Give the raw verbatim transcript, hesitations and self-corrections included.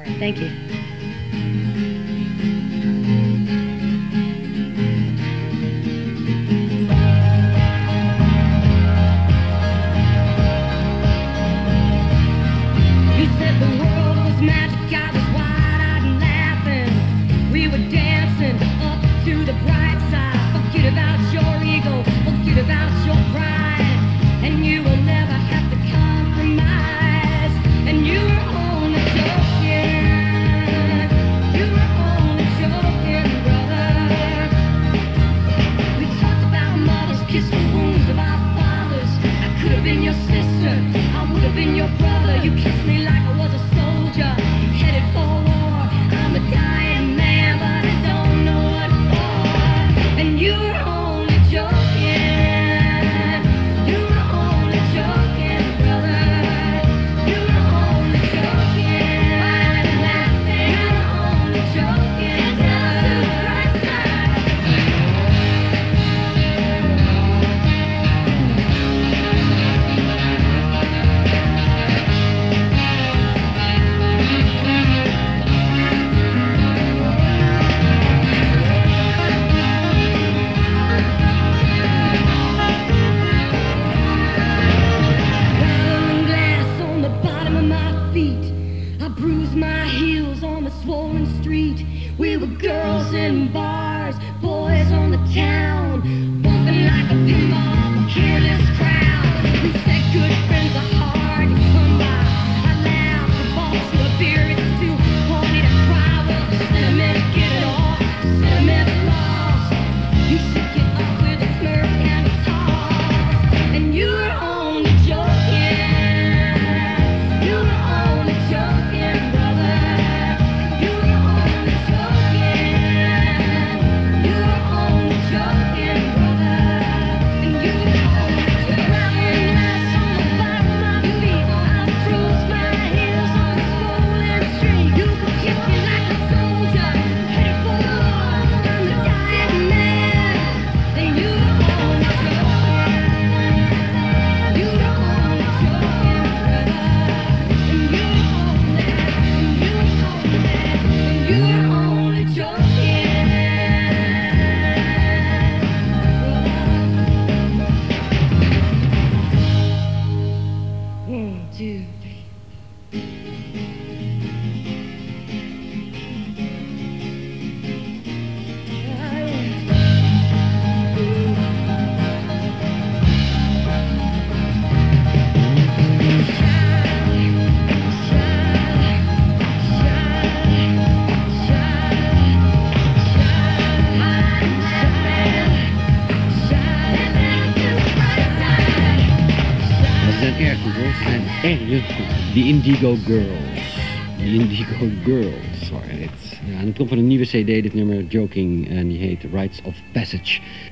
right, thank you. You said the world was magic, I was wide-eyed and laughing. We were dancing up to the bright side. Forget about your ego, forget about your pride, and you will never have to compromise. And you were only joking, you were only joking, brother. We talked about mothers, kissed the wounds of our fathers. I could have been your sister, I would have been your brother. You kissed me like I was a soldier, headed for war. I'm a dying man, but I don't know what for. And you were only joking, you were only joking, brother. You were only joking, laughing. You were only joking, brother. Rattling glass on the bottom of my feet. I bruised my heels on the swollen street. We were girls in bars, boys on the town, bumping like a pinball, careless crowd. We said good friends are hard to come by. I laughed, the boss to a beer, it's too horny to cry. Well, the sentiment, get it off, the sentiment lost. You should get up with a smirk and a toss. And you were only joking, you were only joking, brother. You were only joking, you were only joking, brother. And you were only joking. Rattling glass on the bottom of my feet. I bruised my heels on the swollen street. You could kiss me like a soldier, headed for war. I'm a dying man, and you were only joking. You were only joking, brother. And you were only, and you were only, and you were only joking. One, two, three. Dat zijn erg goed hoor. Ze zijn erg goed. The Indigo Girls. The Indigo Girls waren dit. Ja, en het komt van een nieuwe cd, dit nummer Joking. En die heet Rites of Passage.